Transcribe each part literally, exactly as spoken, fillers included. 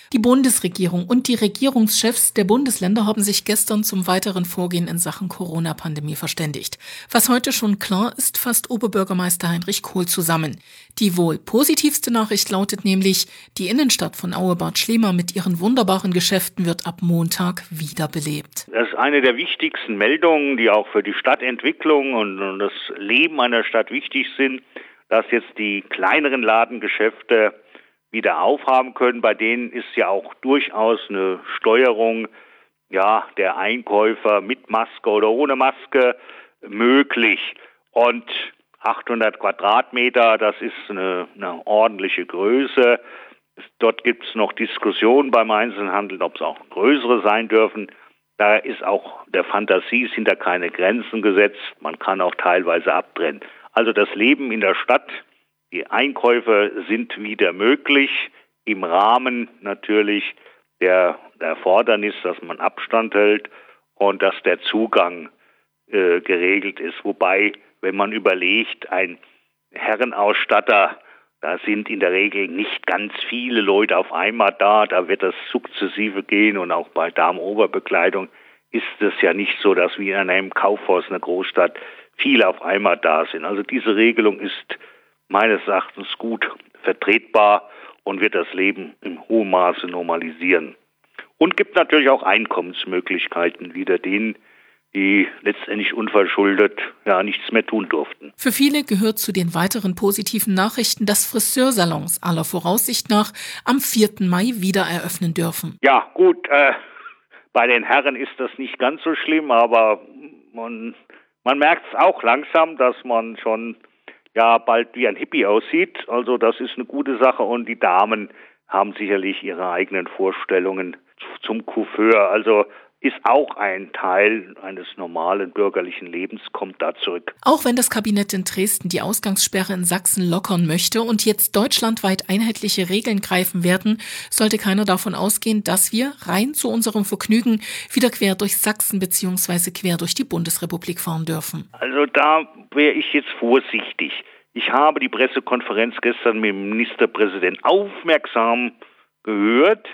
Die Bundesregierung und die Regierungschefs der Bundesländer haben sich gestern zum weiteren Vorgehen in Sachen Corona-Pandemie verständigt. Was heute schon klar ist, fasst Oberbürgermeister Heinrich Kohl zusammen. Die wohl positivste Nachricht lautet nämlich, die Innenstadt von Auebad Schlema mit ihren wunderbaren Geschäften wird ab Montag wiederbelebt. Das ist eine der wichtigsten Meldungen, die auch für die Stadtentwicklung und, und das Leben einer Stadt wichtig sind, dass jetzt die kleineren Ladengeschäfte wieder aufhaben können. Bei denen ist ja auch durchaus eine Steuerung ja, der Einkäufer mit Maske oder ohne Maske möglich. Und achthundert Quadratmeter, das ist eine, eine ordentliche Größe. Dort gibt es noch Diskussionen beim Einzelhandel, ob es auch größere sein dürfen. Da ist auch der Fantasie sind da keine Grenzen gesetzt. Man kann auch teilweise abtrennen. Also das Leben in der Stadt, die Einkäufe sind wieder möglich, im Rahmen natürlich der, der Erfordernis, dass man Abstand hält und dass der Zugang äh, geregelt ist. Wobei, wenn man überlegt, ein Herrenausstatter, da sind in der Regel nicht ganz viele Leute auf einmal da, da wird das sukzessive gehen und auch bei Damenoberbekleidung ist es ja nicht so, dass wie in einem Kaufhaus in einer Großstadt viele auf einmal da sind. Also diese Regelung ist meines Erachtens gut vertretbar und wird das Leben in hohem Maße normalisieren. Und gibt natürlich auch Einkommensmöglichkeiten wieder denen, die letztendlich unverschuldet ja nichts mehr tun durften. Für viele gehört zu den weiteren positiven Nachrichten, dass Friseursalons aller Voraussicht nach am vierten Mai wieder eröffnen dürfen. Ja gut, äh, bei den Herren ist das nicht ganz so schlimm, aber man, man merkt es auch langsam, dass man schon ja bald wie ein Hippie aussieht. Also das ist eine gute Sache und die Damen haben sicherlich ihre eigenen Vorstellungen zum Coiffeur. Also ist auch ein Teil eines normalen bürgerlichen Lebens, kommt da zurück. Auch wenn das Kabinett in Dresden die Ausgangssperre in Sachsen lockern möchte und jetzt deutschlandweit einheitliche Regeln greifen werden, sollte keiner davon ausgehen, dass wir rein zu unserem Vergnügen wieder quer durch Sachsen bzw. quer durch die Bundesrepublik fahren dürfen. Also da wäre ich jetzt vorsichtig. Ich habe die Pressekonferenz gestern mit dem Ministerpräsidenten aufmerksam gehört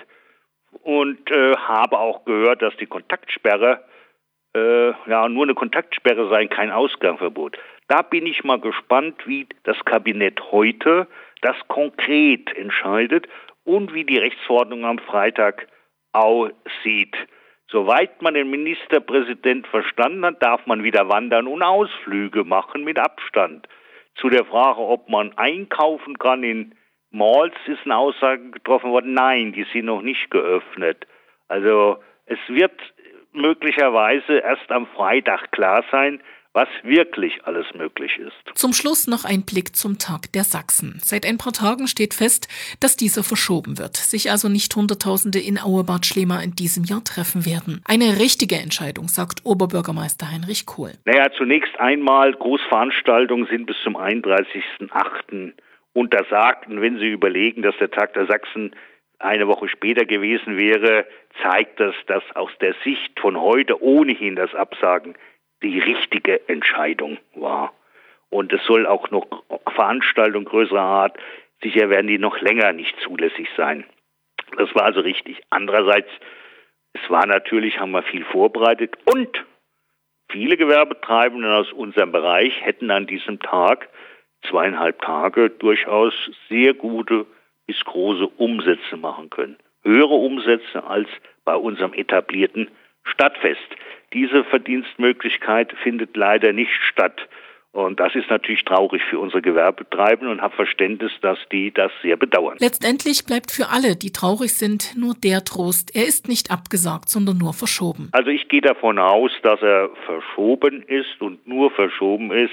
und äh, habe auch gehört, dass die Kontaktsperre äh, ja nur eine Kontaktsperre sei, kein Ausgangsverbot. Da bin ich mal gespannt, wie das Kabinett heute das konkret entscheidet und wie die Rechtsverordnung am Freitag aussieht. Soweit man den Ministerpräsident verstanden hat, darf man wieder wandern und Ausflüge machen mit Abstand. Zu der Frage, ob man einkaufen kann in Malls, ist eine Aussage getroffen worden, nein, die sind noch nicht geöffnet. Also es wird möglicherweise erst am Freitag klar sein, was wirklich alles möglich ist. Zum Schluss noch ein Blick zum Tag der Sachsen. Seit ein paar Tagen steht fest, dass dieser verschoben wird, sich also nicht Hunderttausende in Auebad Schlema in diesem Jahr treffen werden. Eine richtige Entscheidung, sagt Oberbürgermeister Heinrich Kohl. Naja, zunächst einmal, Großveranstaltungen sind bis zum einunddreißigsten achten untersagt. Und wenn Sie überlegen, dass der Tag der Sachsen eine Woche später gewesen wäre, zeigt das, dass aus der Sicht von heute ohnehin das Absagen die richtige Entscheidung war. Und es soll auch noch Veranstaltungen größerer Art, sicher werden die noch länger nicht zulässig sein. Das war also richtig. Andererseits, es war natürlich, haben wir viel vorbereitet und viele Gewerbetreibende aus unserem Bereich hätten an diesem Tag, zweieinhalb Tage, durchaus sehr gute bis große Umsätze machen können. Höhere Umsätze als bei unserem etablierten Stadtfest. Diese Verdienstmöglichkeit findet leider nicht statt. Und das ist natürlich traurig für unsere Gewerbetreibenden und habe Verständnis, dass die das sehr bedauern. Letztendlich bleibt für alle, die traurig sind, nur der Trost. Er ist nicht abgesagt, sondern nur verschoben. Also ich gehe davon aus, dass er verschoben ist und nur verschoben ist,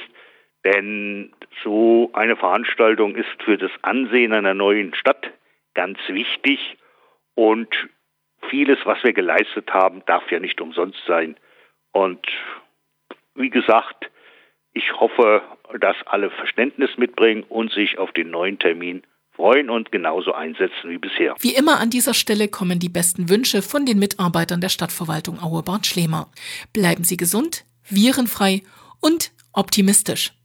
denn so eine Veranstaltung ist für das Ansehen einer neuen Stadt ganz wichtig und vieles, was wir geleistet haben, darf ja nicht umsonst sein. Und wie gesagt, ich hoffe, dass alle Verständnis mitbringen und sich auf den neuen Termin freuen und genauso einsetzen wie bisher. Wie immer an dieser Stelle kommen die besten Wünsche von den Mitarbeitern der Stadtverwaltung Auebad Schlema. Bleiben Sie gesund, virenfrei und optimistisch.